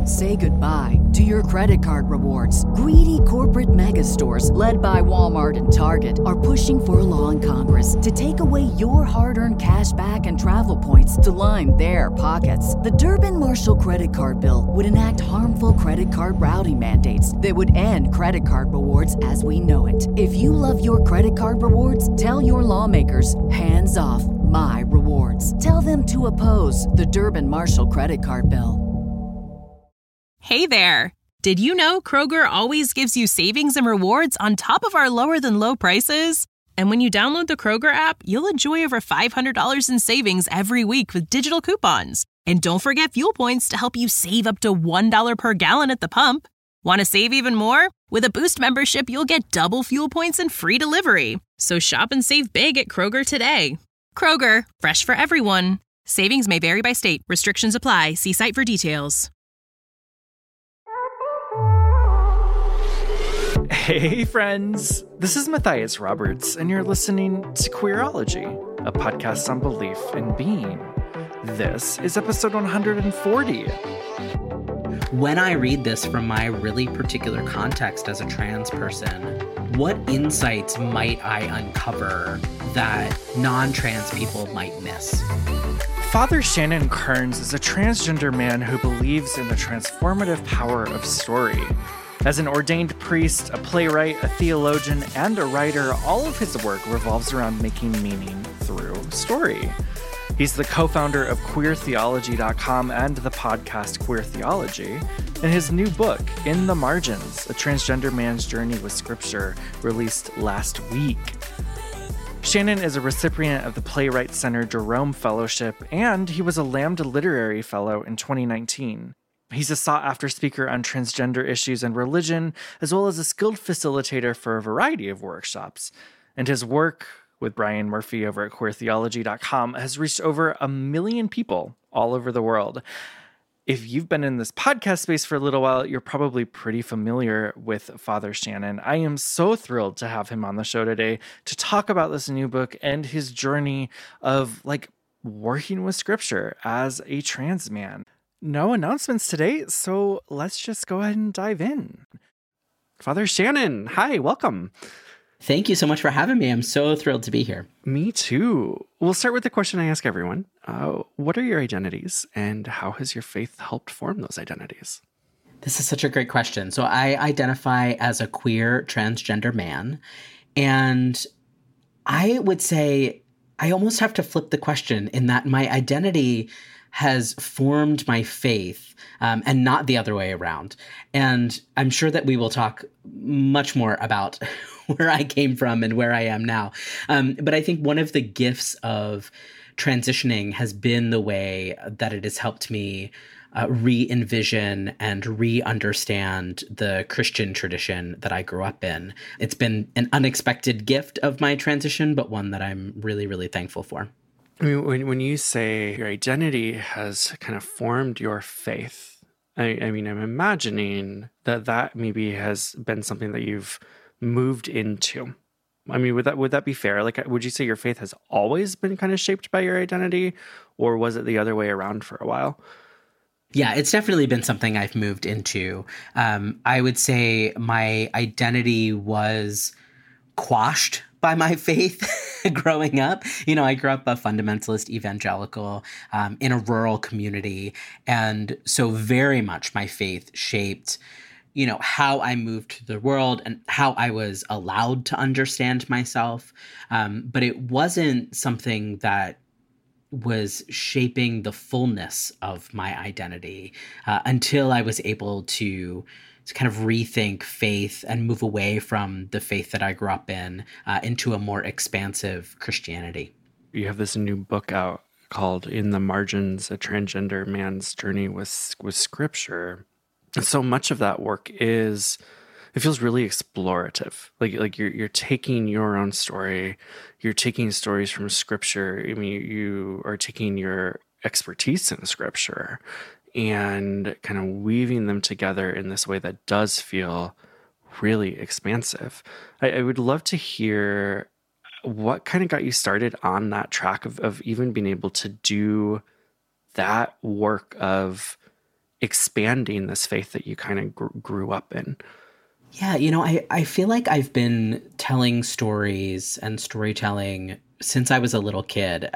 Say goodbye to your credit card rewards. Greedy corporate mega stores, led by Walmart and Target, are pushing for a law in Congress to take away your hard-earned cash back and travel points to line their pockets. The Durbin-Marshall credit card bill would enact harmful credit card routing mandates that would end credit card rewards as we know it. If you love your credit card rewards, tell your lawmakers, hands off my rewards. Tell them to oppose the Durbin-Marshall credit card bill. Hey there! Did you know Kroger always gives you savings and rewards on top of our lower-than-low prices? And when you download the Kroger app, you'll enjoy over $500 in savings every week with digital coupons. And don't forget fuel points to help you save up to $1 per gallon at the pump. Want to save even more? With a Boost membership, you'll get double fuel points and free delivery. So shop and save big at Kroger today. Kroger, fresh for everyone. Savings may vary by state. Restrictions apply. See site for details. Hey friends, this is Matthias Roberts, and you're listening to Queerology, a podcast on belief and being. This is episode 140. When I read this from my really particular context as a trans person, what insights might I uncover that non-trans people might miss? Father Shannon Carnes is a transgender man who believes in the transformative power of story. As an ordained priest, a playwright, a theologian, and a writer, all of his work revolves around making meaning through story. He's the co-founder of QueerTheology.com and the podcast Queer Theology. And his new book, In the Margins, A Transgender Man's Journey with Scripture, released last week. Shannon is a recipient of the Playwright Center Jerome Fellowship, and he was a Lambda Literary Fellow in 2019. He's a sought-after speaker on transgender issues and religion, as well as a skilled facilitator for a variety of workshops. And his work with Brian Murphy over at QueerTheology.com has reached over 1 million people all over the world. If you've been in this podcast space for a little while, you're probably pretty familiar with Father Shannon. I am so thrilled to have him on the show today to talk about this new book and his journey of, working with Scripture as a trans man. No announcements today, so let's just go ahead and dive in. Father Shannon, hi, welcome. Thank you so much for having me. I'm so thrilled to be here. Me too. We'll start with the question I ask everyone. What are your identities, and how has your faith helped form those identities? This is such a great question. So I identify as a queer transgender man, and I would say I almost have to flip the question in that my identity has formed my faith, and not the other way around. And I'm sure that we will talk much more about where I came from and where I am now. But I think one of the gifts of transitioning has been the way that it has helped me re-envision and re-understand the Christian tradition that I grew up in. It's been an unexpected gift of my transition, but one that I'm really, really thankful for. I mean, when you say your identity has kind of formed your faith, I mean, I'm imagining that maybe has been something that you've moved into. I mean, would that be fair? Would you say your faith has always been kind of shaped by your identity, or was it the other way around for a while? Yeah, it's definitely been something I've moved into. I would say my identity was quashed by my faith growing up. I grew up a fundamentalist evangelical in a rural community. And so very much my faith shaped, how I moved through the world and how I was allowed to understand myself. But it wasn't something that was shaping the fullness of my identity until I was able to kind of rethink faith and move away from the faith that I grew up in into a more expansive Christianity. You have this new book out called In the Margins, A Transgender Man's Journey with Scripture. And so much of that work it feels really explorative. Like you're taking your own story, you're taking stories from Scripture. I mean, you are taking your expertise in Scripture and kind of weaving them together in this way that does feel really expansive. I would love to hear what kind of got you started on that track of even being able to do that work of expanding this faith that you kind of grew up in? Yeah, I feel like I've been telling stories and storytelling since I was a little kid.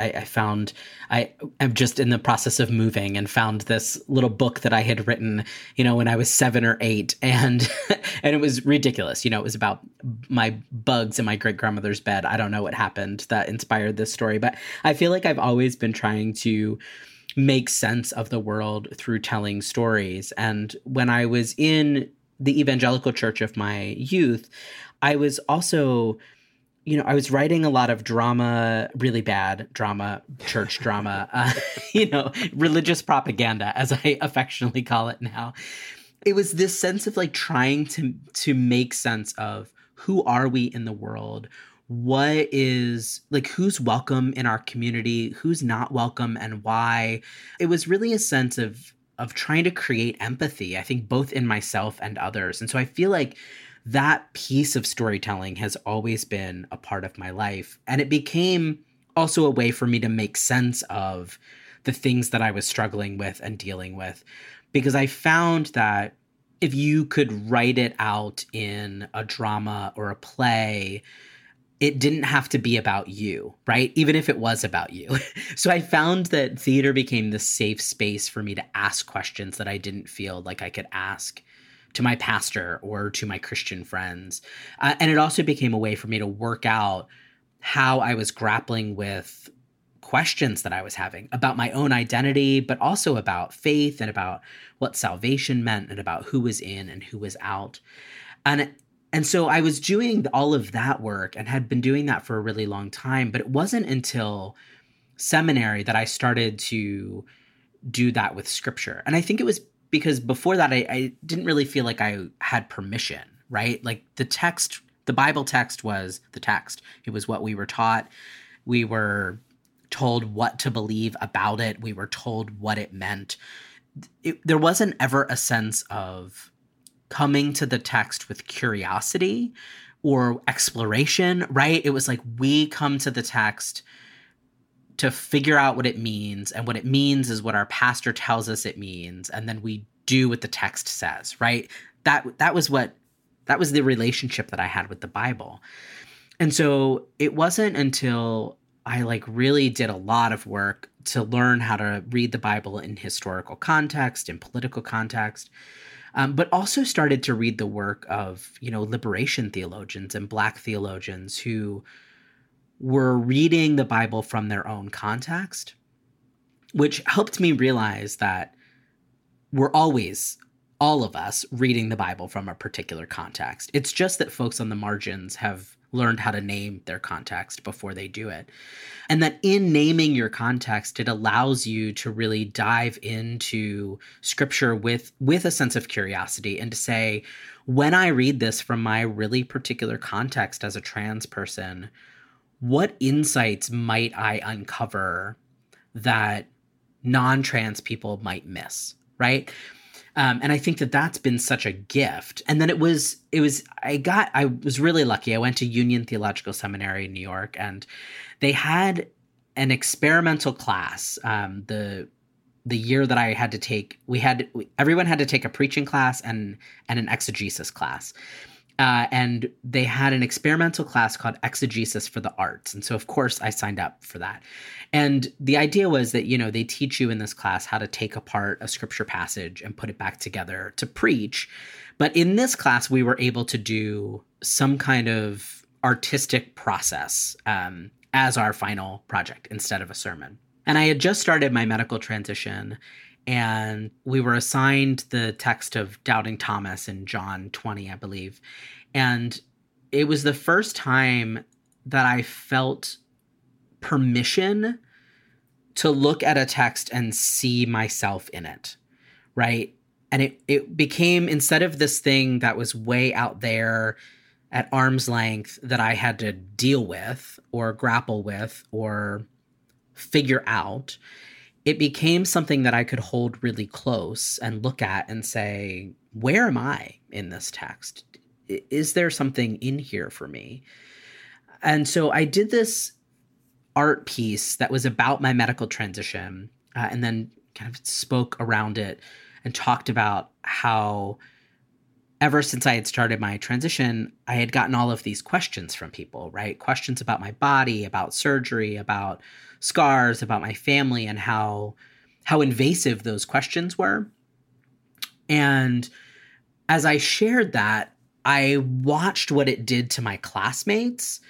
I am just in the process of moving and found this little book that I had written, when I was 7 or 8, and and it was ridiculous. It was about my bugs in my great grandmother's bed. I don't know what happened that inspired this story, but I feel like I've always been trying to make sense of the world through telling stories. And when I was in the evangelical church of my youth, I was also, I was writing a lot of drama, really bad drama, church drama, religious propaganda, as I affectionately call it now. It was this sense of like trying to make sense of who are we in the world? What is like, who's welcome in our community? Who's not welcome and why? It was really a sense of trying to create empathy, I think, both in myself and others. And so I feel like that piece of storytelling has always been a part of my life. And it became also a way for me to make sense of the things that I was struggling with and dealing with. Because I found that if you could write it out in a drama or a play, it didn't have to be about you, right? Even if it was about you. So I found that theater became the safe space for me to ask questions that I didn't feel like I could ask to my pastor or to my Christian friends. And it also became a way for me to work out how I was grappling with questions that I was having about my own identity, but also about faith and about what salvation meant and about who was in and who was out. And so I was doing all of that work and had been doing that for a really long time, but it wasn't until seminary that I started to do that with scripture. And I think it was because before that, I didn't really feel like I had permission, right? Like the Bible text was the text. It was what we were taught. We were told what to believe about it. We were told what it meant. There wasn't ever a sense of coming to the text with curiosity or exploration, right? It was like we come to the text to figure out what it means, and what it means is what our pastor tells us it means, and then we do what the text says, right? That was the relationship that I had with the Bible. And so it wasn't until I really did a lot of work to learn how to read the Bible in historical context, in political context, but also started to read the work of, liberation theologians and Black theologians who were reading the Bible from their own context, which helped me realize that we're always, all of us, reading the Bible from a particular context. It's just that folks on the margins have learned how to name their context before they do it. And that in naming your context, it allows you to really dive into scripture with a sense of curiosity and to say, when I read this from my really particular context as a trans person, what insights might I uncover that non-trans people might miss, right? And I think that that's been such a gift. And then I was really lucky. I went to Union Theological Seminary in New York, and they had an experimental class. The year that I had to take, everyone had to take a preaching class and an exegesis class. And they had an experimental class called Exegesis for the Arts. And so, of course, I signed up for that. And the idea was that, they teach you in this class how to take apart a scripture passage and put it back together to preach. But in this class, we were able to do some kind of artistic process as our final project instead of a sermon. And I had just started my medical transition, and we were assigned the text of Doubting Thomas in John 20, I believe. And it was the first time that I felt permission to look at a text and see myself in it, right? And it became, instead of this thing that was way out there at arm's length that I had to deal with or grapple with or figure out, it became something that I could hold really close and look at and say, where am I in this text? Is there something in here for me? And so I did this art piece that was about my medical transition and then kind of spoke around it and talked about how ever since I had started my transition, I had gotten all of these questions from people, right? Questions about my body, about surgery, about scars, about my family, and how invasive those questions were. And as I shared that, I watched what it did to my classmates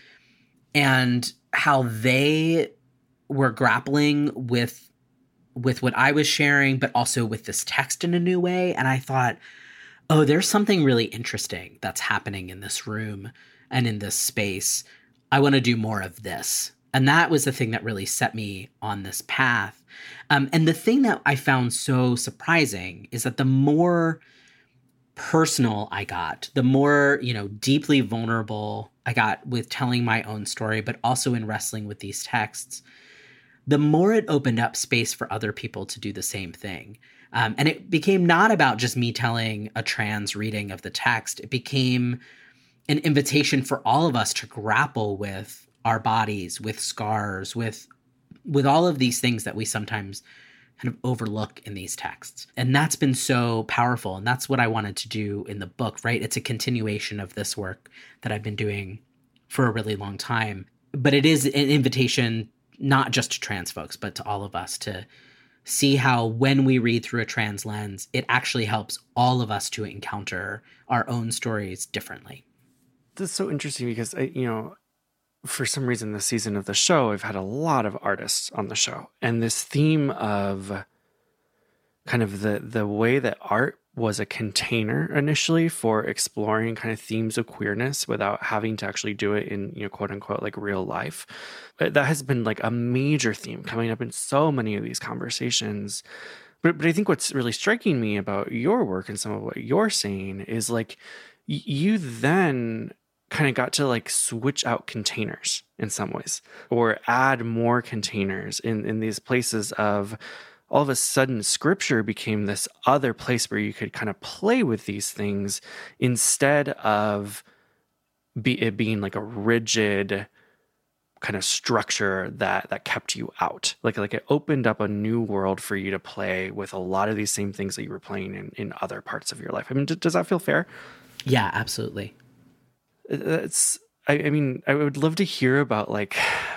and how they were grappling with what I was sharing, but also with this text in a new way. And I thought, oh, there's something really interesting that's happening in this room and in this space. I want to do more of this. And that was the thing that really set me on this path. And the thing that I found so surprising is that the more personal I got, the more, deeply vulnerable I got with telling my own story, but also in wrestling with these texts, the more it opened up space for other people to do the same thing. And it became not about just me telling a trans reading of the text. It became an invitation for all of us to grapple with our bodies, with scars, with all of these things that we sometimes kind of overlook in these texts. And that's been so powerful. And that's what I wanted to do in the book, right? It's a continuation of this work that I've been doing for a really long time. But it is an invitation not just to trans folks, but to all of us to see how when we read through a trans lens, it actually helps all of us to encounter our own stories differently. That's so interesting because, for some reason, this season of the show, I've had a lot of artists on the show. And this theme of kind of the way that art was a container initially for exploring kind of themes of queerness without having to actually do it in, quote unquote, like real life. That has been like a major theme coming up in so many of these conversations. But I think what's really striking me about your work and some of what you're saying is like you then kind of got to like switch out containers in some ways or add more containers in these places of all of a sudden scripture became this other place where you could kind of play with these things instead of it being like a rigid kind of structure that kept you out. Like it opened up a new world for you to play with a lot of these same things that you were playing in other parts of your life. I mean, does that feel fair? Yeah, absolutely. I would love to hear about like,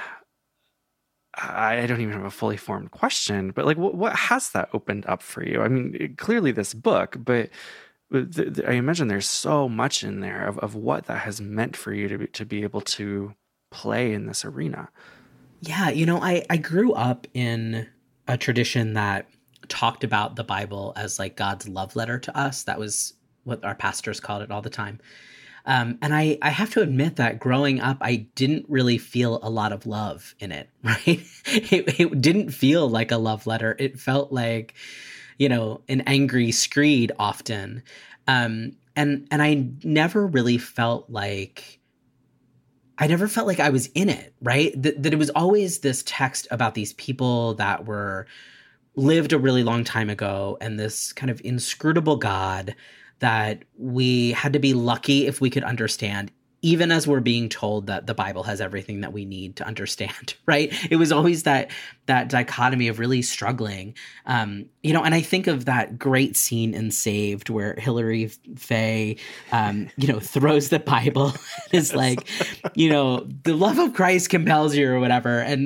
I don't even have a fully formed question, but like, what has that opened up for you? I mean, clearly this book, but I imagine there's so much in there of what that has meant for you to be able to play in this arena. Yeah, I grew up in a tradition that talked about the Bible as like God's love letter to us. That was what our pastors called it all the time. And I have to admit that growing up, I didn't really feel a lot of love in it, right? It didn't feel like a love letter. It felt like, an angry screed often. And I never really felt like I was in it, right? That it was always this text about these people that lived a really long time ago and this kind of inscrutable God that we had to be lucky if we could understand, even as we're being told that the Bible has everything that we need to understand, right? It was always that dichotomy of really struggling. And I think of that great scene in Saved where Hilary Faye, throws the Bible and is like, the love of Christ compels you or whatever. And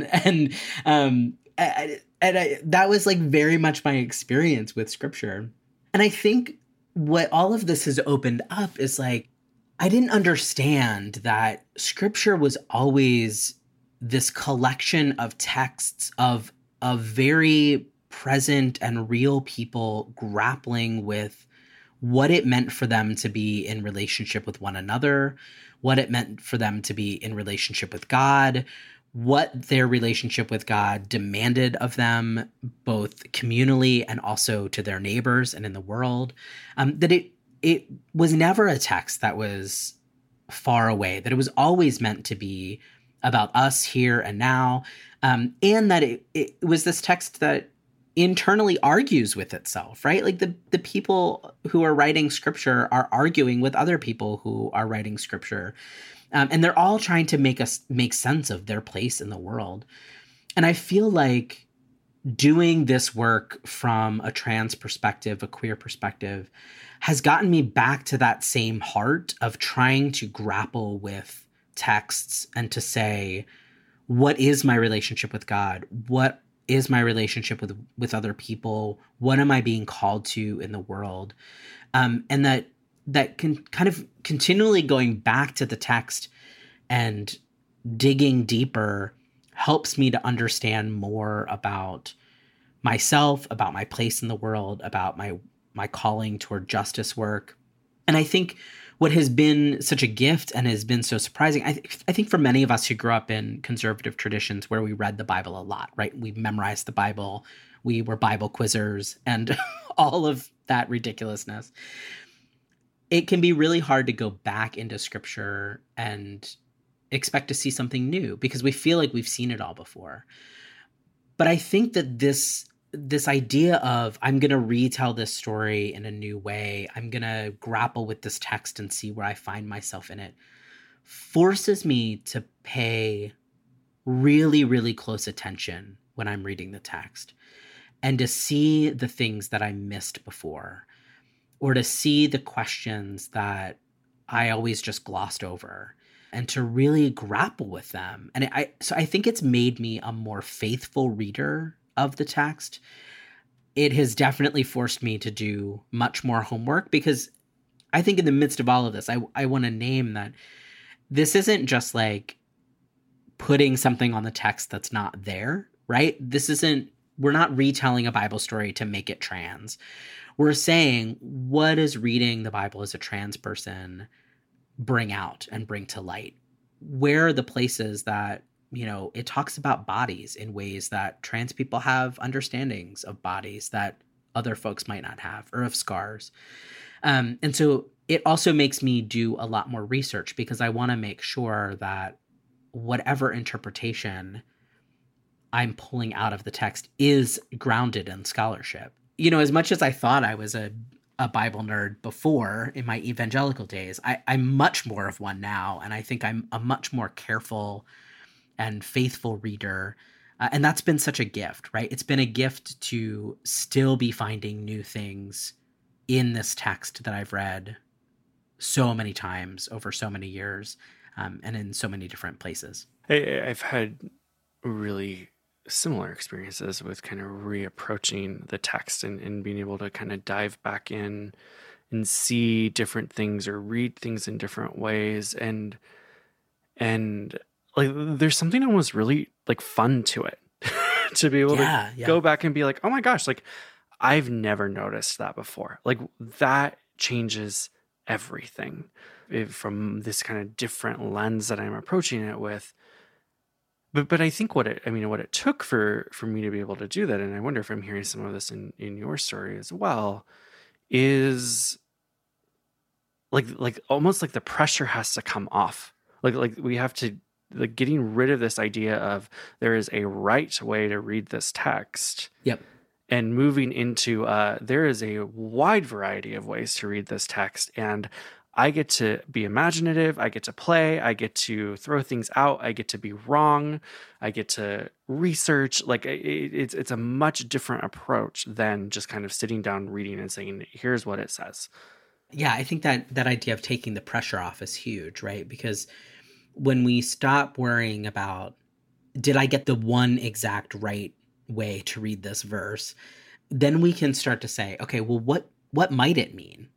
that was like very much my experience with scripture. And I think what all of this has opened up is like, I didn't understand that scripture was always this collection of texts of very present and real people grappling with what it meant for them to be in relationship with one another, what it meant for them to be in relationship with God, what their relationship with God demanded of them, both communally and also to their neighbors and in the world, that it was never a text that was far away, that it was always meant to be about us here and now, and that it was this text that internally argues with itself, right? Like the people who are writing scripture are arguing with other people who are writing scripture. And they're all trying to make sense of their place in the world. And I feel like doing this work from a trans perspective, a queer perspective, has gotten me back to that same heart of trying to grapple with texts and to say, what is my relationship with God? What is my relationship with other people? What am I being called to in the world? And that can kind of continually going back to the text and digging deeper helps me to understand more about myself, about my place in the world, about my calling toward justice work. And I think what has been such a gift and has been so surprising, I think for many of us who grew up in conservative traditions where we read the Bible a lot, right? We memorized the Bible, we were Bible quizzers, and all of that ridiculousness. It can be really hard to go back into scripture and expect to see something new because we feel like we've seen it all before. But I think that this idea of I'm going to retell this story in a new way, I'm going to grapple with this text and see where I find myself in it, forces me to pay really, really close attention when I'm reading the text and to see the things that I missed before, or to see the questions that I always just glossed over, and to really grapple with them. And so I think it's made me a more faithful reader of the text. It has definitely forced me to do much more homework because I think in the midst of all of this, I want to name that this isn't just like putting something on the text that's not there, right? We're not retelling a Bible story to make it trans. We're saying, what does reading the Bible as a trans person bring out and bring to light? Where are the places that, it talks about bodies in ways that trans people have understandings of bodies that other folks might not have, or of scars. And so it also makes me do a lot more research because I want to make sure that whatever interpretation I'm pulling out of the text is grounded in scholarship. As much as I thought I was a Bible nerd before in my evangelical days, I'm much more of one now. And I think I'm a much more careful and faithful reader. And that's been such a gift, right? It's been a gift to still be finding new things in this text that I've read so many times over so many years, and in so many different places. I've had really similar experiences with kind of reapproaching the text and being able to kind of dive back in and see different things or read things in different ways. And like, there's something almost really like fun to it to be able to go back and be like, oh my gosh, like I've never noticed that before. Like that changes everything from this kind of different lens that I'm approaching it with. But I think what it took for me to be able to do that, and I wonder if I'm hearing some of this in your story as well, is like almost like the pressure has to come off. Like we have to, like, getting rid of this idea of there is a right way to read this text. Yep. And moving into there is a wide variety of ways to read this text, and I get to be imaginative, I get to play, I get to throw things out, I get to be wrong, I get to research. Like it's a much different approach than just kind of sitting down, reading and saying, here's what it says. Yeah, I think that idea of taking the pressure off is huge, right? Because when we stop worrying about, did I get the one exact right way to read this verse, then we can start to say, okay, well, what might it mean?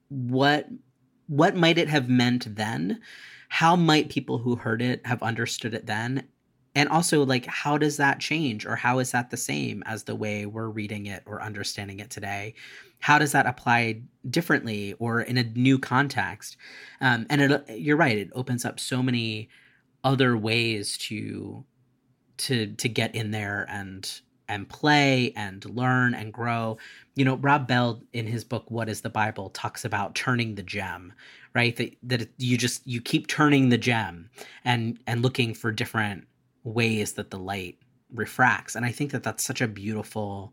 What might it have meant then? How might people who heard it have understood it then? And also, like, how does that change, or how is that the same as the way we're reading it or understanding it today? How does that apply differently or in a new context? And you're right, it opens up so many other ways to get in there and play and learn and grow. Rob Bell in his book, What is the Bible, talks about turning the gem, right? That you keep turning the gem and looking for different ways that the light refracts. And I think that that's such a beautiful,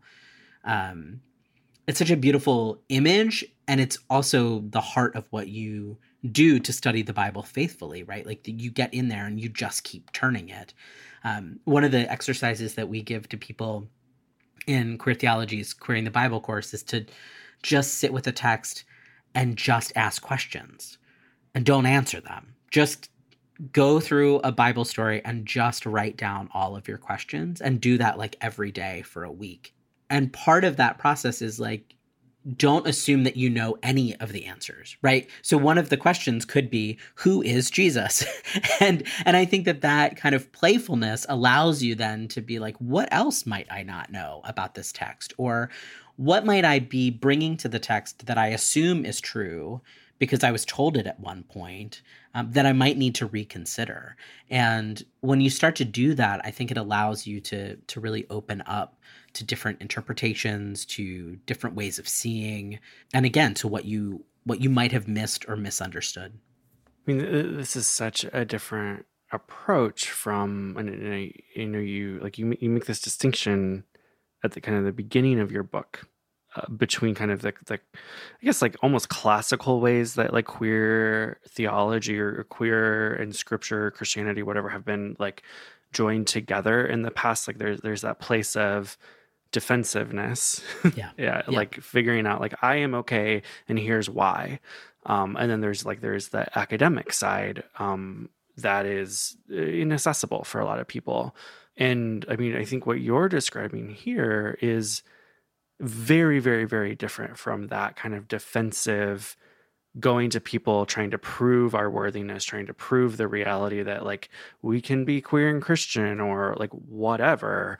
it's such a beautiful image. And it's also the heart of what you do to study the Bible faithfully, right? Like you get in there and you just keep turning it. One of the exercises that we give to people in Queer Theology's Queering the Bible course is to just sit with the text and just ask questions and don't answer them. Just go through a Bible story and just write down all of your questions and do that like every day for a week. And part of that process is like, don't assume that you know any of the answers, right? So one of the questions could be, who is Jesus? and I think that kind of playfulness allows you then to be like, what else might I not know about this text? Or what might I be bringing to the text that I assume is true because I was told it at one point, that I might need to reconsider. And when you start to do that, I think it allows you to really open up to different interpretations, to different ways of seeing, and again, to what you might have missed or misunderstood. I mean, this is such a different approach from, and you make this distinction at the kind of the beginning of your book between kind of the I guess like almost classical ways that like queer theology or queer and scripture, Christianity, whatever, have been like joined together in the past. Like there's that place of defensiveness. Yeah. Like figuring out like, I am okay and here's why. And then there's the academic side that is inaccessible for a lot of people. And I mean, I think what you're describing here is very, very, very different from that kind of defensive going to people, trying to prove our worthiness, trying to prove the reality that like we can be queer and Christian or like whatever.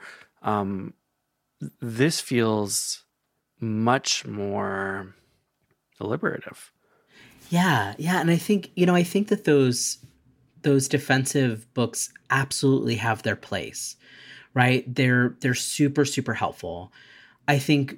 This feels much more deliberative. Yeah. And I think that those defensive books absolutely have their place, right? They're super, super helpful. I think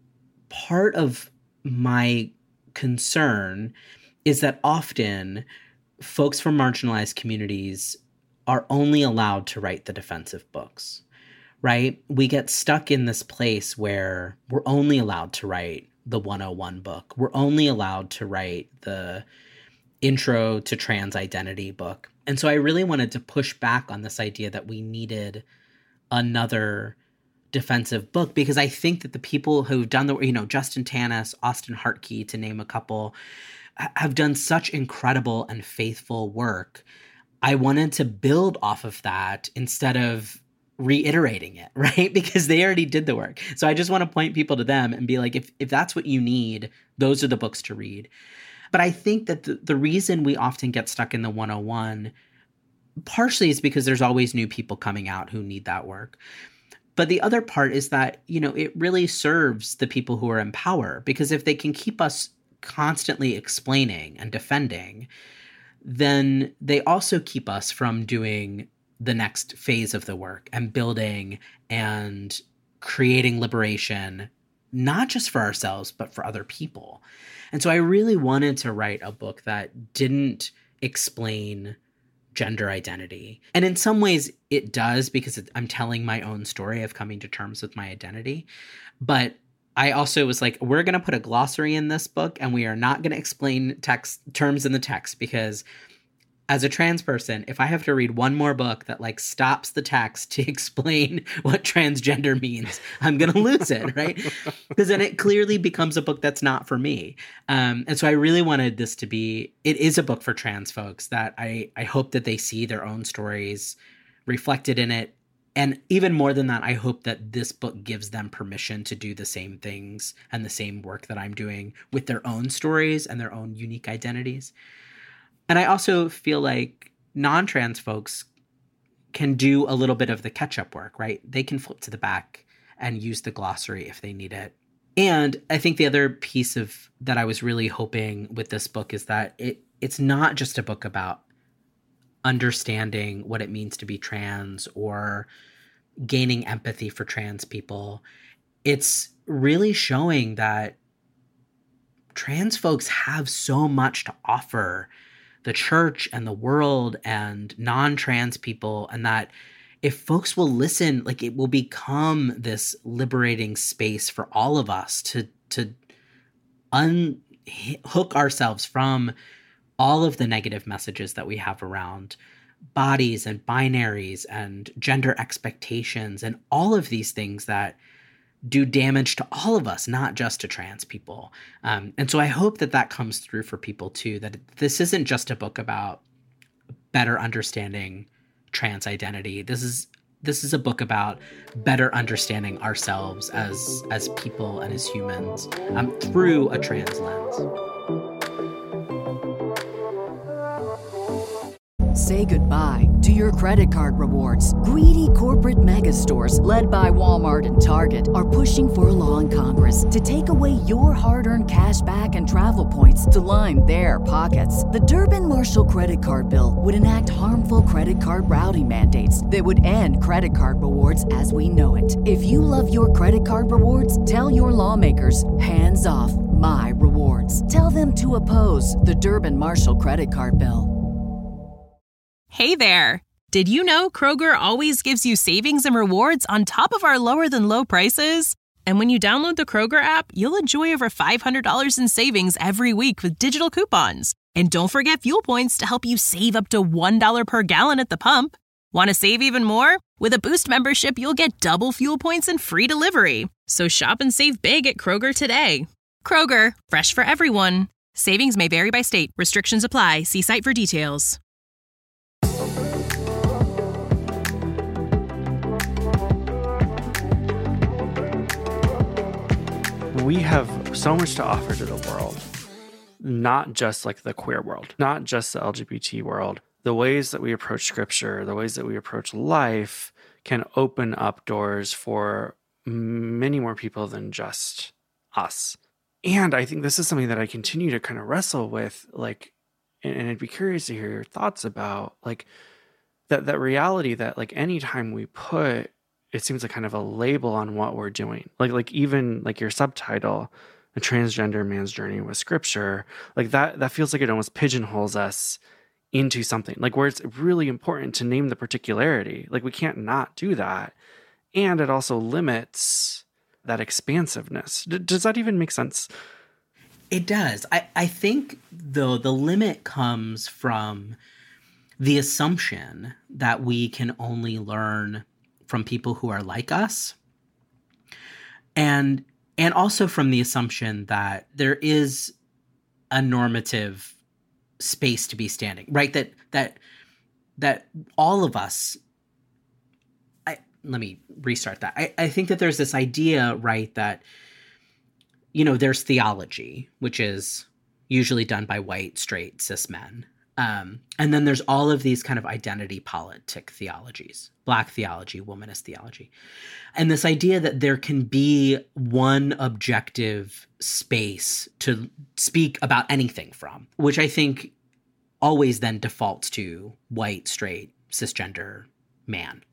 part of my concern is that often folks from marginalized communities are only allowed to write the defensive books, right? We get stuck in this place where we're only allowed to write the 101 book. We're only allowed to write the Intro to Trans Identity book. And so I really wanted to push back on this idea that we needed another defensive book, because I think that the people who've done Justin Tanis, Austin Hartke, to name a couple, have done such incredible and faithful work. I wanted to build off of that instead of reiterating it, right? Because they already did the work. So I just want to point people to them and be like, if that's what you need, those are the books to read. But I think that the reason we often get stuck in the 101 partially is because there's always new people coming out who need that work. But the other part is that, it really serves the people who are in power, because if they can keep us constantly explaining and defending, then they also keep us from doing the next phase of the work and building and creating liberation, not just for ourselves, but for other people. And so I really wanted to write a book that didn't explain gender identity. And in some ways it does, because I'm telling my own story of coming to terms with my identity. But I also was like, we're going to put a glossary in this book and we are not going to explain terms in the text, because as a trans person, if I have to read one more book that like stops the text to explain what transgender means, I'm going to lose it, right? Because then it clearly becomes a book that's not for me. And so I really wanted this to be, it is a book for trans folks that I hope that they see their own stories reflected in it. And even more than that, I hope that this book gives them permission to do the same things and the same work that I'm doing with their own stories and their own unique identities. And I also feel like non-trans folks can do a little bit of the catch-up work, right? They can flip to the back and use the glossary if they need it. And I think the other piece of that I was really hoping with this book is that it's not just a book about understanding what it means to be trans or gaining empathy for trans people. It's really showing that trans folks have so much to offer the church and the world and non-trans people, and that if folks will listen, like it will become this liberating space for all of us to unhook ourselves from all of the negative messages that we have around bodies and binaries and gender expectations and all of these things that do damage to all of us, not just to trans people. And so I hope that that comes through for people too, that this isn't just a book about better understanding trans identity. This is a book about better understanding ourselves as people and as humans through a trans lens. Say goodbye to your credit card rewards. Greedy corporate mega stores, led by Walmart and Target, are pushing for a law in Congress to take away your hard-earned cash back and travel points to line their pockets. The Durbin-Marshall credit card bill would enact harmful credit card routing mandates that would end credit card rewards as we know it. If you love your credit card rewards, tell your lawmakers, hands off my rewards. Tell them to oppose the Durbin-Marshall credit card bill. Hey there! Did you know Kroger always gives you savings and rewards on top of our lower than low prices? And when you download the Kroger app, you'll enjoy over $500 in savings every week with digital coupons. And don't forget fuel points to help you save up to $1 per gallon at the pump. Want to save even more? With a Boost membership, you'll get double fuel points and free delivery. So shop and save big at Kroger today. Kroger, fresh for everyone. Savings may vary by state. Restrictions apply. See site for details. We have so much to offer to the world, not just like the queer world, not just the LGBT world. The ways that we approach scripture, the ways that we approach life can open up doors for many more people than just us. And I think this is something that I continue to kind of wrestle with, like, and I'd be curious to hear your thoughts about, like, that reality that, like, anytime we put, it seems like kind of a label on what we're doing. Like even like your subtitle, A Transgender Man's Journey with Scripture, like that feels like it almost pigeonholes us into something, like where it's really important to name the particularity. Like we can't not do that. And it also limits that expansiveness. Does that even make sense? It does. I think, though, the limit comes from the assumption that we can only learn from people who are like us, and also from the assumption that there is a normative space to be standing, right? That all of us. Let me restart that. I think that there's this idea, right, that, you know, there's theology, which is usually done by white, straight, cis men. And then there's all of these kind of identity politic theologies, Black theology, womanist theology. And this idea that there can be one objective space to speak about anything from, which I think always then defaults to white, straight, cisgender man.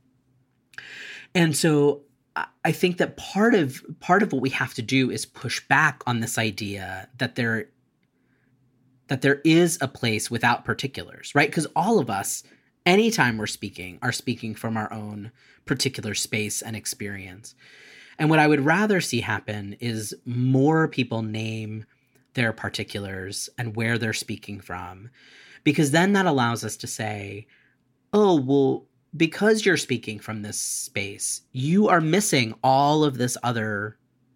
And so I think that part of what we have to do is push back on this idea that there is a place without particulars, right? Because all of us, anytime we're speaking, are speaking from our own particular space and experience. And what I would rather see happen is more people name their particulars and where they're speaking from, because then that allows us to say, oh, well, because you're speaking from this space, you are missing all of this other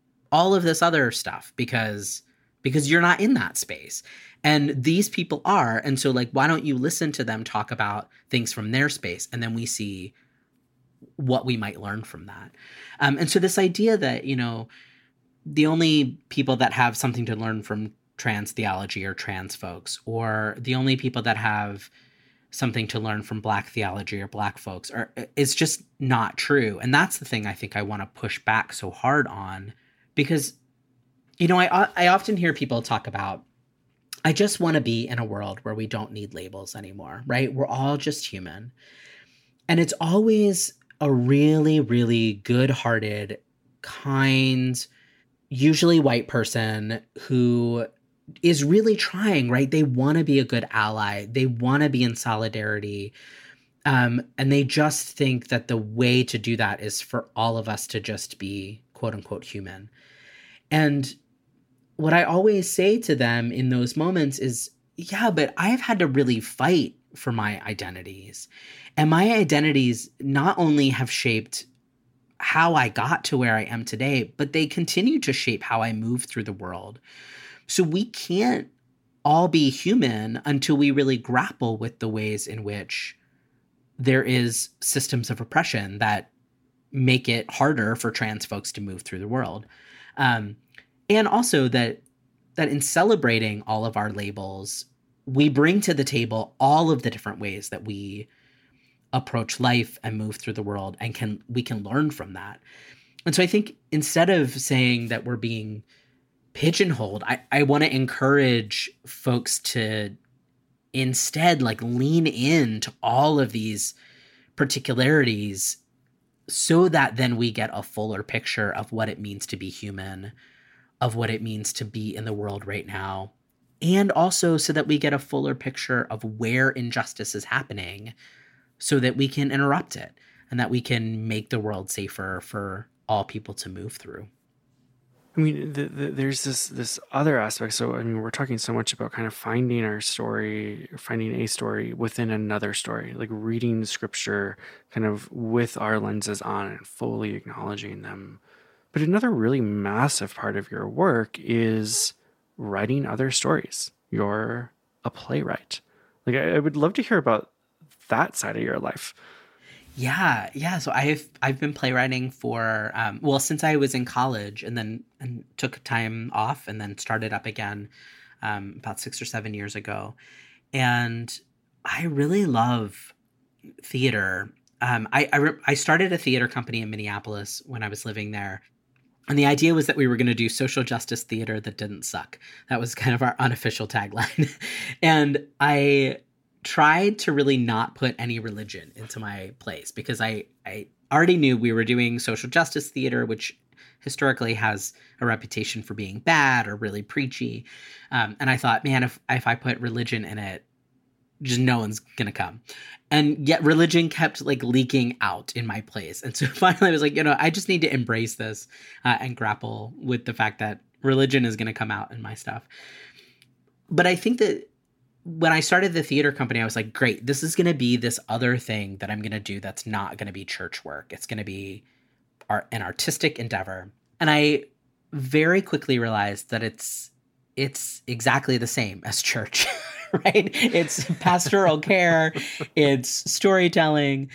stuff because you're not in that space. And these people are. And so, like, why don't you listen to them talk about things from their space? And then we see what we might learn from that. And so this idea that, you know, the only people that have something to learn from trans theology are trans folks, or the only people that have something to learn from Black theology or Black folks, it's just not true. And that's the thing I think I want to push back so hard on, because, you know, I often hear people talk about, I just want to be in a world where we don't need labels anymore, right? We're all just human. And it's always a really, really good-hearted, kind, usually white person who is really trying, right? They want to be a good ally. They want to be in solidarity. And they just think that the way to do that is for all of us to just be quote unquote human. And what I always say to them in those moments is, yeah, but I've had to really fight for my identities. And my identities not only have shaped how I got to where I am today, but they continue to shape how I move through the world. So we can't all be human until we really grapple with the ways in which there is systems of oppression that make it harder for trans folks to move through the world. And also that in celebrating all of our labels, we bring to the table all of the different ways that we approach life and move through the world, and we can learn from that. And so I think instead of saying that we're being pigeonholed, I want to encourage folks to instead like lean into all of these particularities so that then we get a fuller picture of what it means to be human, of what it means to be in the world right now, and also so that we get a fuller picture of where injustice is happening so that we can interrupt it and that we can make the world safer for all people to move through. I mean, there's this other aspect. So, I mean, we're talking so much about kind of finding our story, finding a story within another story, like reading scripture kind of with our lenses on and fully acknowledging them. But another really massive part of your work is writing other stories. You're a playwright. Like, I would love to hear about that side of your life. Yeah. So I've been playwriting for since I was in college, and took time off and then started up again about 6 or 7 years ago. And I really love theater. I started a theater company in Minneapolis when I was living there. And the idea was that we were going to do social justice theater that didn't suck. That was kind of our unofficial tagline. And I tried to really not put any religion into my plays because I already knew we were doing social justice theater, which historically has a reputation for being bad or really preachy. And I thought, man, if I put religion in it, just no one's going to come. And yet religion kept like leaking out in my plays. And so finally I was like, I just need to embrace this and grapple with the fact that religion is going to come out in my stuff. But I think that when I started the theater company, I was like, great, this is going to be this other thing that I'm going to do that's not going to be church work. It's going to be an artistic endeavor. And I very quickly realized that it's exactly the same as church, right? It's pastoral care, it's storytelling,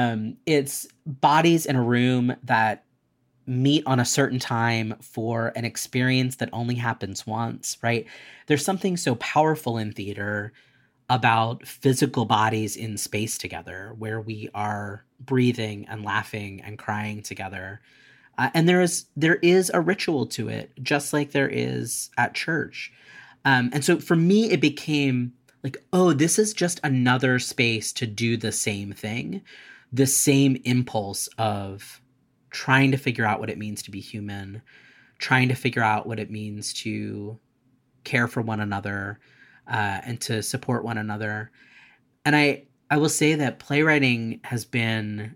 it's bodies in a room that meet on a certain time for an experience that only happens once, right? There's something so powerful in theater about physical bodies in space together where we are breathing and laughing and crying together. And there is a ritual to it, just like there is at church. And so for me, it became like, oh, this is just another space to do the same thing, the same impulse of trying to figure out what it means to be human, trying to figure out what it means to care for one another and to support one another. And I will say that playwriting has been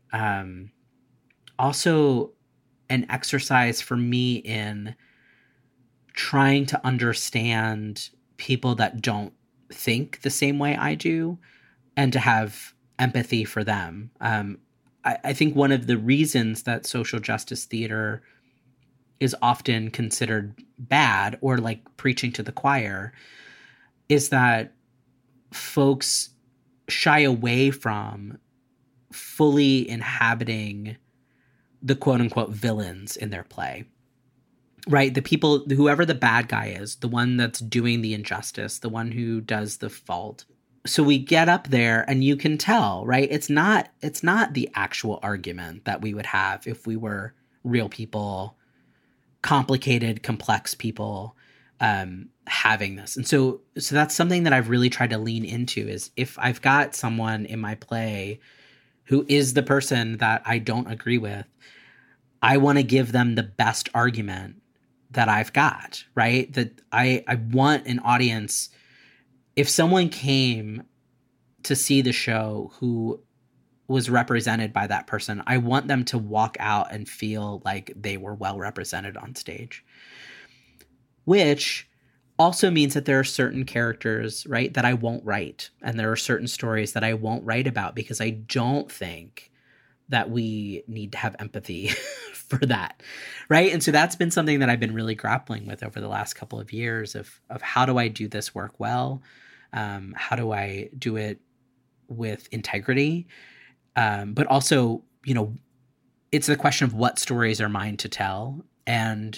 also an exercise for me in trying to understand people that don't think the same way I do and to have empathy for them. I think one of the reasons that social justice theater is often considered bad or like preaching to the choir is that folks shy away from fully inhabiting the quote unquote villains in their play, right? The people, whoever the bad guy is, the one that's doing the injustice, the one who does the fault. So we get up there and you can tell, right? It's not the actual argument that we would have if we were real people, complicated, complex people having this. And so that's something that I've really tried to lean into is if I've got someone in my play who is the person that I don't agree with, I want to give them the best argument that I've got, right? That I want an audience. If someone came to see the show who was represented by that person, I want them to walk out and feel like they were well represented on stage. Which also means that there are certain characters, right, that I won't write. And there are certain stories that I won't write about because I don't think that we need to have empathy for that, right? And so that's been something that I've been really grappling with over the last couple of years of how do I do this work well? How do I do it with integrity? But also, it's the question of what stories are mine to tell, and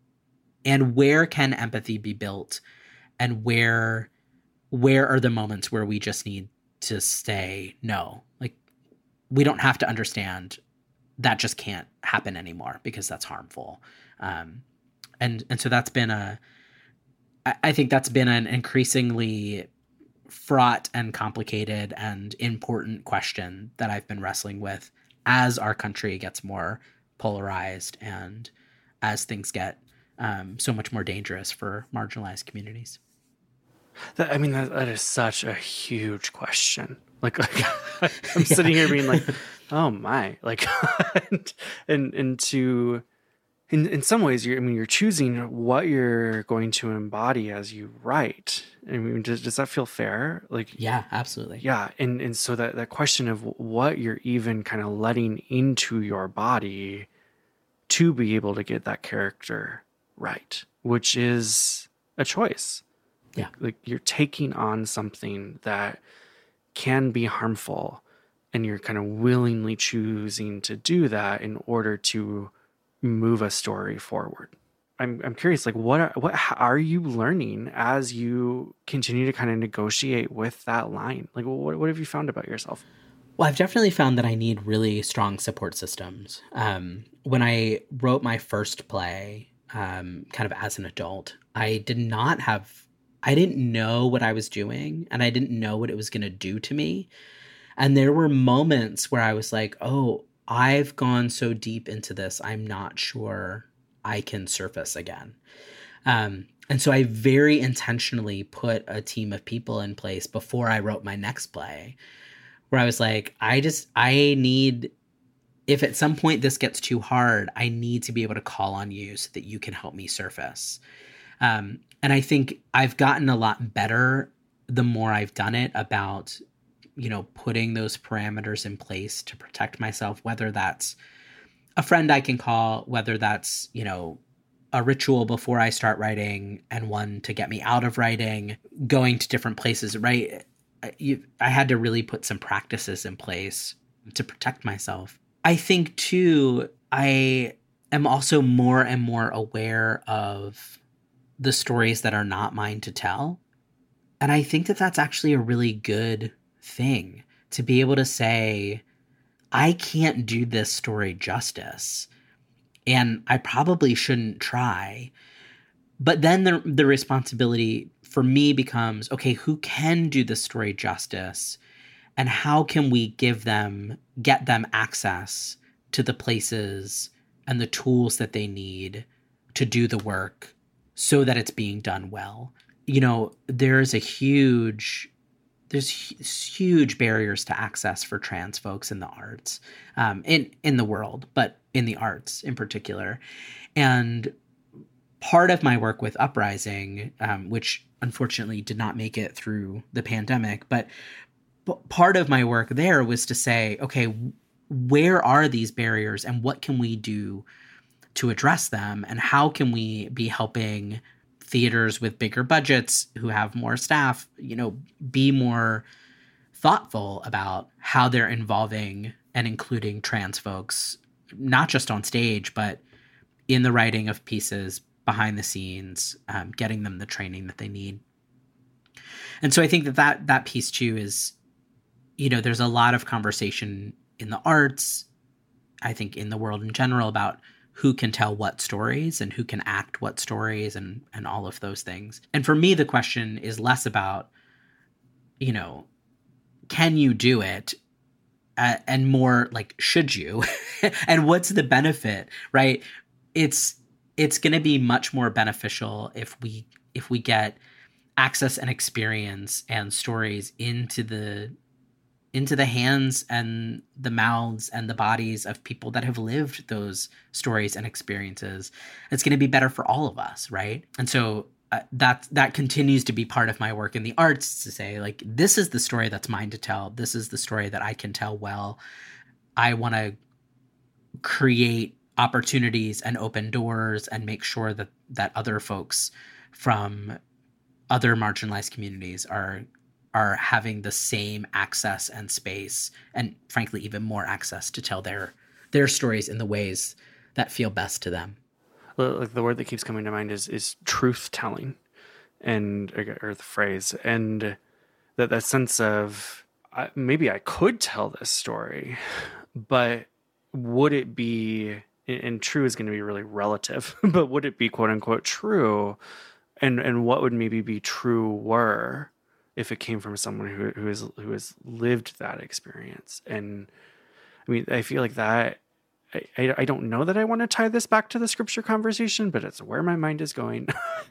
where can empathy be built, and where are the moments where we just need to say no, like we don't have to understand, that just can't happen anymore because that's harmful. And so that's been I think that's been an increasingly fraught and complicated and important question that I've been wrestling with as our country gets more polarized and as things get so much more dangerous for marginalized communities. That is such a huge question. Like I'm sitting here being like, oh my, like, and to, in some ways, you're choosing what you're going to embody as you write. I mean, does that feel fair? Like, yeah, absolutely. Yeah. And so that question of what you're even kind of letting into your body to be able to get that character right, which is a choice. Yeah. Like you're taking on something that can be harmful, and you're kind of willingly choosing to do that in order to move a story forward. I'm curious, like what are you learning as you continue to kind of negotiate with that line? Like what have you found about yourself? Well, I've definitely found that I need really strong support systems. When I wrote my first play, kind of as an adult, I didn't know what I was doing, and I didn't know what it was going to do to me. And there were moments where I was like, oh, I've gone so deep into this, I'm not sure I can surface again. And so I very intentionally put a team of people in place before I wrote my next play, where I was like, I need, if at some point this gets too hard, I need to be able to call on you so that you can help me surface. And I think I've gotten a lot better the more I've done it about, putting those parameters in place to protect myself, whether that's a friend I can call, whether that's, a ritual before I start writing and one to get me out of writing, going to different places, right? I had to really put some practices in place to protect myself. I think too, I am also more and more aware of the stories that are not mine to tell. And I think that that's actually a really good thing, to be able to say, I can't do this story justice, and I probably shouldn't try. But then the responsibility for me becomes, okay, who can do the story justice, and how can we get them access to the places and the tools that they need to do the work so that it's being done well. There's huge barriers to access for trans folks in the arts, in the world, but in the arts in particular. And part of my work with Uprising, which unfortunately did not make it through the pandemic, but part of my work there was to say, okay, where are these barriers and what can we do to address them? And how can we be helping theaters with bigger budgets who have more staff, be more thoughtful about how they're involving and including trans folks, not just on stage, but in the writing of pieces, behind the scenes, getting them the training that they need. And so I think that piece too is, there's a lot of conversation in the arts, I think in the world in general, about who can tell what stories and who can act what stories and all of those things. And for me, the question is less about, can you do it? And more like, should you? And what's the benefit, right? It's going to be much more beneficial if we get access and experience and stories into the hands and the mouths and the bodies of people that have lived those stories and experiences. It's going to be better for all of us, right? And so that continues to be part of my work in the arts, to say, like, this is the story that's mine to tell. This is the story that I can tell well. I want to create opportunities and open doors and make sure that other folks from other marginalized communities are having the same access and space, and frankly even more access to tell their stories in the ways that feel best to them. Like the word that keeps coming to mind is truth telling, or the phrase, and that sense of maybe I could tell this story, but would it be, and true is going to be really relative, but would it be quote unquote true? And what would maybe be truer if it came from someone who has lived that experience? And I mean, I feel like that, I don't know that I want to tie this back to the scripture conversation, but it's where my mind is going.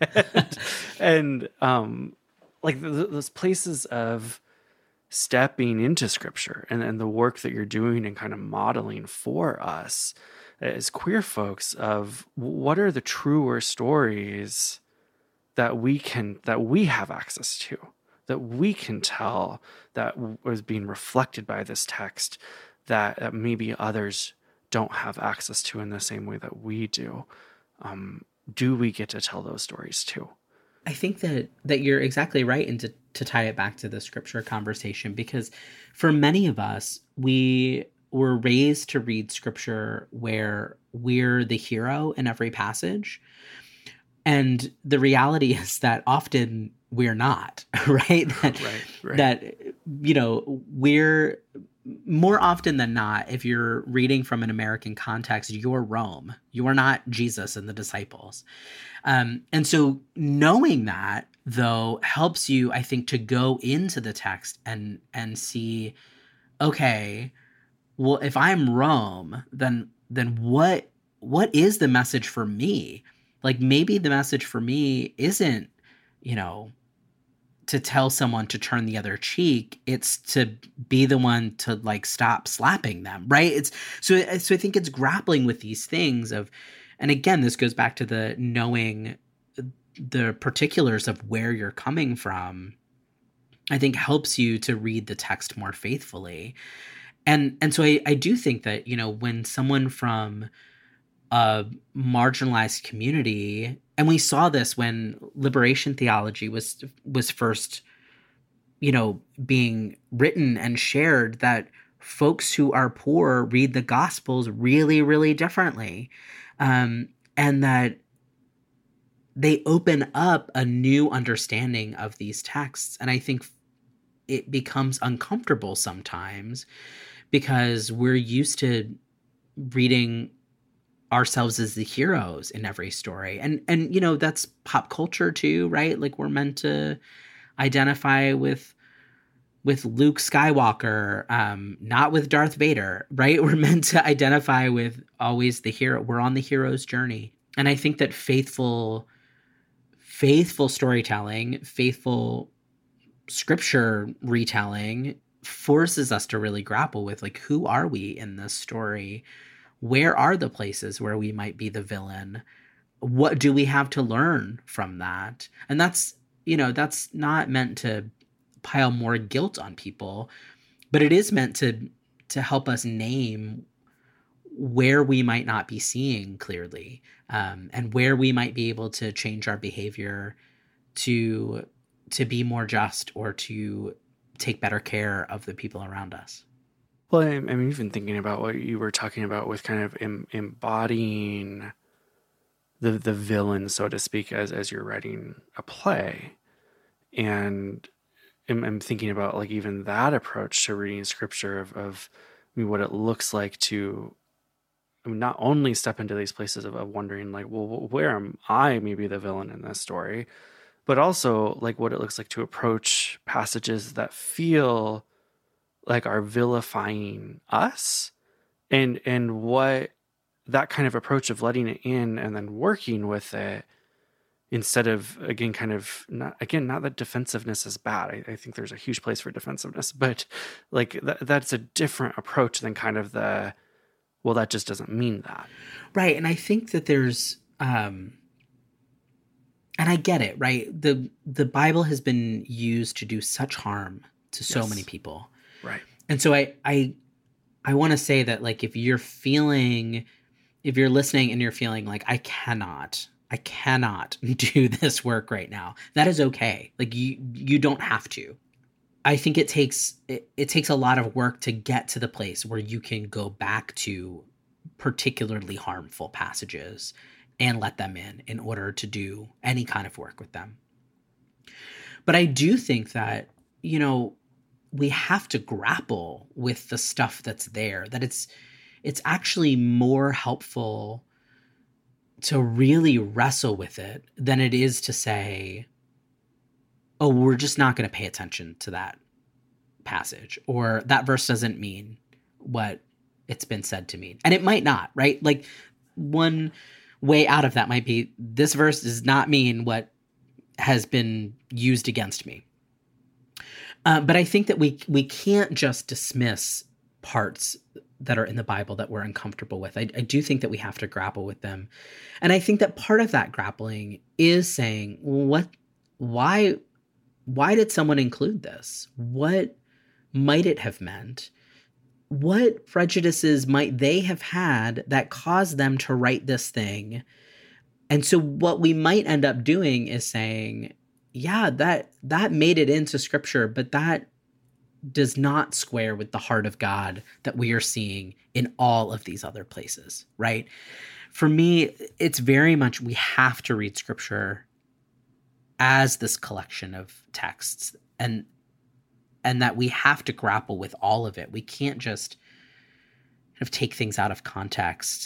and like those places of stepping into scripture and the work that you're doing and kind of modeling for us as queer folks of what are the truer stories that we have access to, that we can tell, that was being reflected by this text, that maybe others don't have access to in the same way that we do. Do we get to tell those stories too? I think that you're exactly right, and to tie it back to the scripture conversation, because for many of us, we were raised to read scripture where we're the hero in every passage. And the reality is that often we're not, right? Right. That, you know, we're more often than not, if you're reading from an American context, you're Rome. You are not Jesus and the disciples. And so knowing that, though, helps you, I think, to go into the text and see, okay, well, if I'm Rome, then what is the message for me? Like, maybe the message for me isn't, you know, to tell someone to turn the other cheek. It's to be the one to, like, stop slapping them, right? It's so I think it's grappling with these things of, and again, this goes back to the knowing the particulars of where you're coming from, I think helps you to read the text more faithfully. And so I do think that, you know, when someone from a marginalized community, and we saw this when liberation theology was first, you know, being written and shared, that folks who are poor read the Gospels really, really differently, and that they open up a new understanding of these texts. And I think it becomes uncomfortable sometimes because we're used to reading ourselves as the heroes in every story. And you know, that's pop culture too, right? Like, we're meant to identify with Luke Skywalker, not with Darth Vader, right? We're meant to identify with always the hero. We're on the hero's journey. And I think that faithful storytelling, faithful scripture retelling forces us to really grapple with, like, who are we in this story? Where are the places where we might be the villain? What do we have to learn from that? And that's, you know, that's not meant to pile more guilt on people, but it is meant to help us name where we might not be seeing clearly, and where we might be able to change our behavior to be more just, or to take better care of the people around us. Well, I'm even thinking about what you were talking about with kind of embodying the villain, so to speak, as you're writing a play. And I'm thinking about, like, even that approach to reading scripture of I mean, what it looks like to, I mean, not only step into these places of wondering, like, well, where am I maybe the villain in this story, but also, like, what it looks like to approach passages that feel like are vilifying us, and what that kind of approach of letting it in and then working with it, instead of, again, kind of not that defensiveness is bad. I think there's a huge place for defensiveness, but like that's a different approach than kind of the, well, that just doesn't mean that. Right. And I think that there's, and I get it, right? The Bible has been used to do such harm to so many people. Right. And so I I want to say that, like, if you're listening and you're feeling like, I cannot do this work right now, that is okay. Like, you don't have to. I think it takes a lot of work to get to the place where you can go back to particularly harmful passages and let them in order to do any kind of work with them. But I do think that, we have to grapple with the stuff that's there, that it's actually more helpful to really wrestle with it than it is to say, oh, we're just not going to pay attention to that passage, or that verse doesn't mean what it's been said to mean. And it might not, right? Like, one way out of that might be, this verse does not mean what has been used against me. But I think that we can't just dismiss parts that are in the Bible that we're uncomfortable with. I do think that we have to grapple with them. And I think that part of that grappling is saying, why did someone include this? What might it have meant? What prejudices might they have had that caused them to write this thing? And so what we might end up doing is saying, yeah, that made it into Scripture, but that does not square with the heart of God that we are seeing in all of these other places, right? For me, it's very much, we have to read Scripture as this collection of texts, and that we have to grapple with all of it. We can't just kind of take things out of context,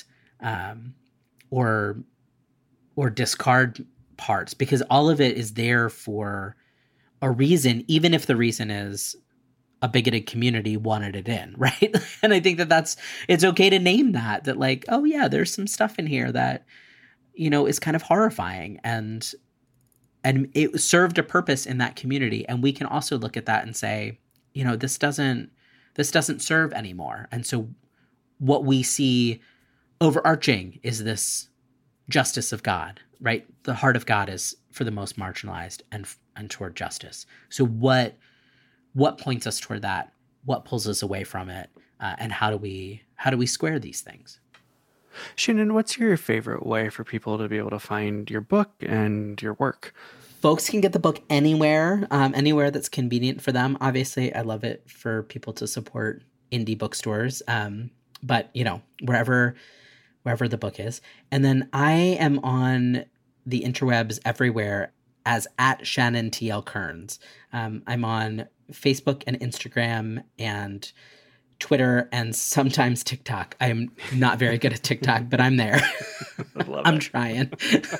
or discard parts, because all of it is there for a reason, even if the reason is a bigoted community wanted it in, right? And I think that it's okay to name that like, oh yeah, there's some stuff in here that, is kind of horrifying, and it served a purpose in that community. And we can also look at that and say, this doesn't serve anymore. And so what we see overarching is this justice of God, right? The heart of God is for the most marginalized and toward justice. So what points us toward that? What pulls us away from it? And how do we square these things? Shannon, what's your favorite way for people to be able to find your book and your work? Folks can get the book anywhere that's convenient for them. Obviously, I love it for people to support indie bookstores, but wherever the book is. And then I am on the interwebs everywhere as @ShannonTLKearns. I'm on Facebook and Instagram and Twitter and sometimes TikTok. I'm not very good at TikTok, but I'm there. I'm trying.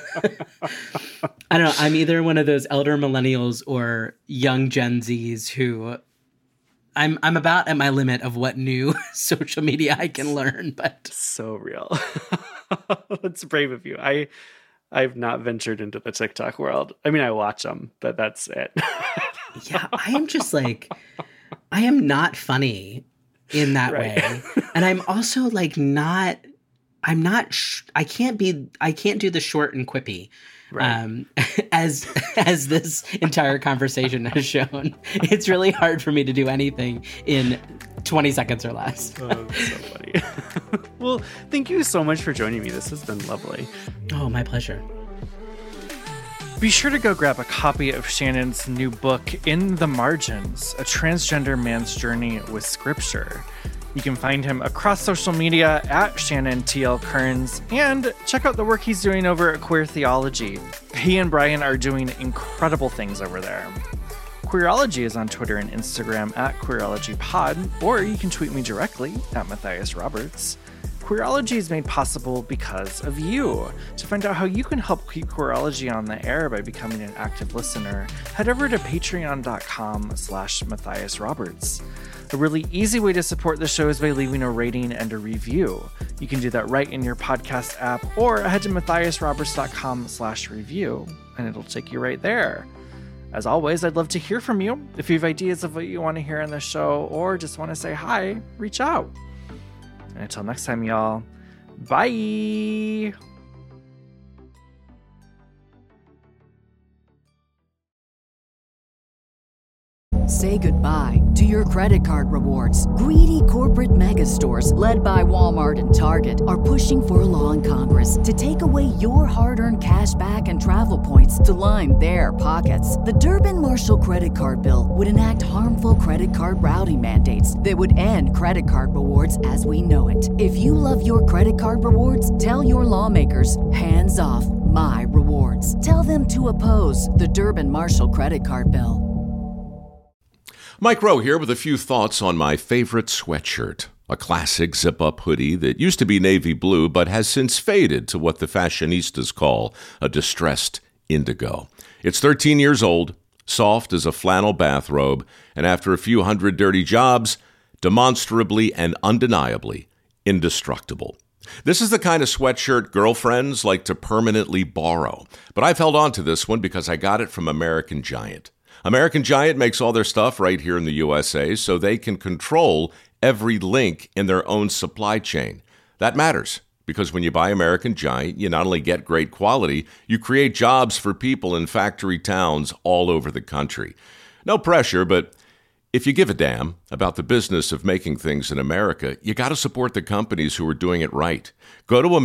I don't know. I'm either one of those elder millennials or young Gen Zs who I'm about at my limit of what new social media I can learn, but so real. That's brave of you. I've not ventured into the TikTok world. I mean, I watch them, but that's it. Yeah, I am just like, I am not funny in that way. And I'm also like I can't do the short and quippy. Right. As this entire conversation has shown, it's really hard for me to do anything in 20 seconds or less. Oh, that's so funny. Well, thank you so much for joining me. This has been lovely. Oh, my pleasure. Be sure to go grab a copy of Shannon's new book, In the Margins, A Transgender Man's Journey with Scripture. You can find him across social media @ShannonTLKearns, and check out the work he's doing over at Queer Theology. He and Brian are doing incredible things over there. Queerology is on Twitter and Instagram @QueerologyPod, or you can tweet me directly @MatthiasRoberts. Queerology is made possible because of you. To find out how you can help keep Queerology on the air by becoming an active listener, head over to patreon.com/MatthiasRoberts. A really easy way to support the show is by leaving a rating and a review. You can do that right in your podcast app, or head to MatthiasRoberts.com/review, and it'll take you right there. As always, I'd love to hear from you. If you have ideas of what you want to hear on the show, or just want to say hi, reach out. And until next time, y'all, bye! Say goodbye to your credit card rewards. Greedy corporate mega stores, led by Walmart and Target, are pushing for a law in Congress to take away your hard-earned cash back and travel points to line their pockets. The Durbin-Marshall credit card bill would enact harmful credit card routing mandates that would end credit card rewards as we know it. If you love your credit card rewards, tell your lawmakers, hands off my rewards. Tell them to oppose the Durbin-Marshall credit card bill. Mike Rowe here with a few thoughts on my favorite sweatshirt, a classic zip-up hoodie that used to be navy blue but has since faded to what the fashionistas call a distressed indigo. It's 13 years old, soft as a flannel bathrobe, and after a few hundred dirty jobs, demonstrably and undeniably indestructible. This is the kind of sweatshirt girlfriends like to permanently borrow, but I've held on to this one because I got it from American Giant. American Giant makes all their stuff right here in the USA so they can control every link in their own supply chain. That matters because when you buy American Giant, you not only get great quality, you create jobs for people in factory towns all over the country. No pressure, but if you give a damn about the business of making things in America, you got to support the companies who are doing it right. Go to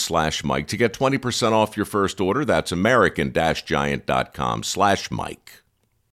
american-giant.com/Mike to get 20% off your first order. That's american-giant.com/Mike.